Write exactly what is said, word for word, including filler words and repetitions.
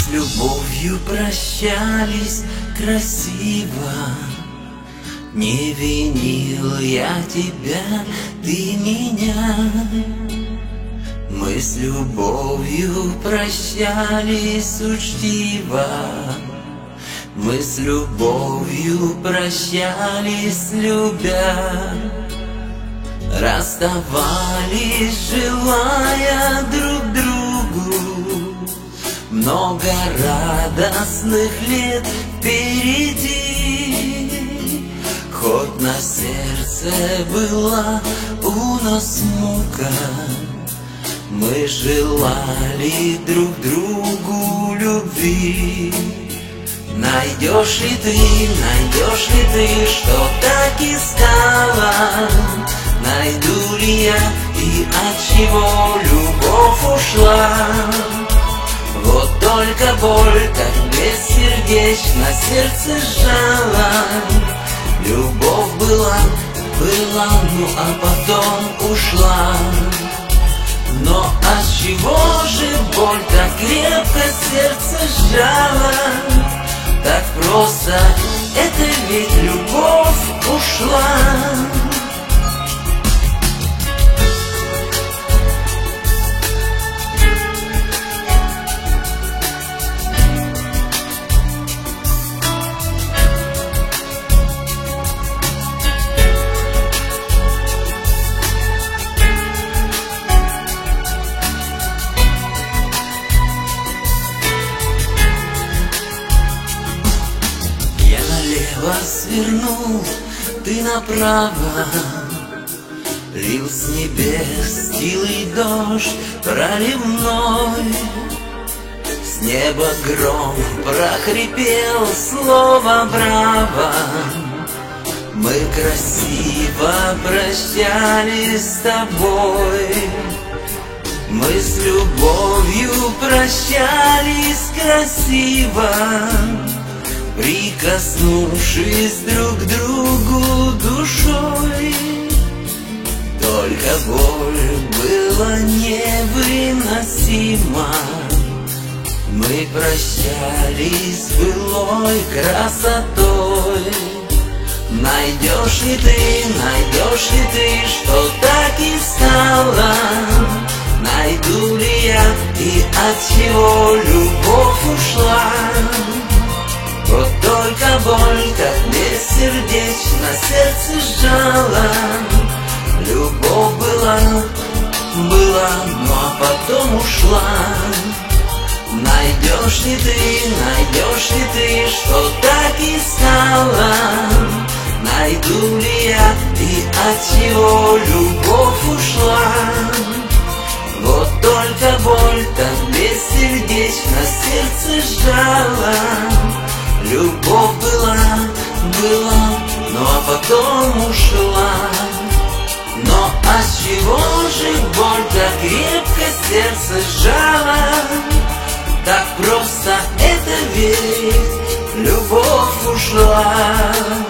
с любовью прощались красиво. Не винил я тебя, ты меня. Мы с любовью прощались учтиво. Мы с любовью прощались, любя. Расставались, желая друг другу. Много радостных лет впереди. Хоть на сердце была у нас мука, мы желали друг другу любви. Найдешь ли ты, найдешь ли ты, что так искала? Найду ли я, и от чего любовь ушла? Вот только боль, как бессердечно сердце сжала. Любовь была, была, ну а потом ушла. Но от чего же боль так крепко сердце сжала? Так просто, это ведь любовь ушла. Свернул, ты направо. Лил с небес стилый дождь проливной. С неба гром прохрипел слово браво. Мы красиво прощались с тобой. Мы с любовью прощались красиво, прикоснувшись друг к другу душой. Только боль была невыносима. Мы прощались с былой красотой. Найдешь ли ты, найдешь ли ты, что так искала? Найду ли я, и от чего любовь ушла? Вот только боль, как бессердечно сердце сжала. Любовь была, была, ну а потом ушла. Найдешь ли ты, найдешь ли ты, что так искала? Найду ли я, и от чего любовь ушла? Вот только боль, так бессердечно сердце сжала. Любовь была, была, ну а потом ушла. Но от чего же боль так крепко сердце сжала? Так просто, это ведь любовь ушла.